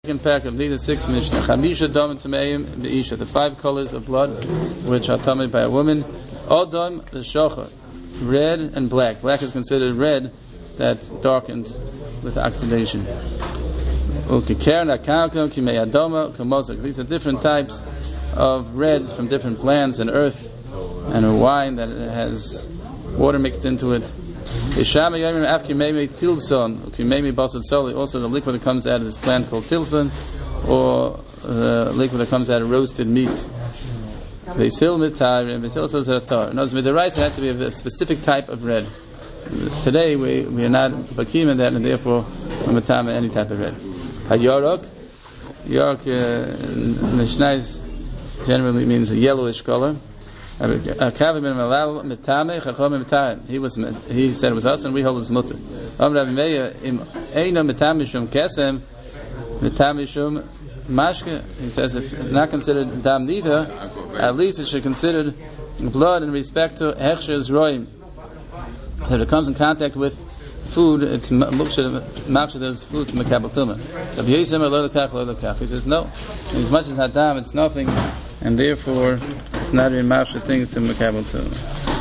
Second pack of Nida 6 Mishnah. Chamisha Dom Tameim Be'isha. The 5 colors of blood which are tummy by a woman. Odom L'Shocha. Red and black. Black is considered red that darkened with oxidation. These are different types of reds from different plants and earth and a wine that has water mixed into it. Also the liquid that comes out of this plant called tilson, or the liquid that comes out of roasted meat. Basil mitar and basil sazatar. In other words, midaraisa has to be a specific type of red. Today we are not bakim in that, and therefore we're matama any type of red. Hayorok, yorok mishnais generally means a yellowish color. He said it was us, and we hold it's mutter. He says if not considered dam nida, at least it should considered blood in respect to hechsher's roim. That it comes in contact with food, it's machshir those foods makabel tuma. He says no, as much as hadam, it's nothing, and therefore it's not in machshir things to makabel tuma.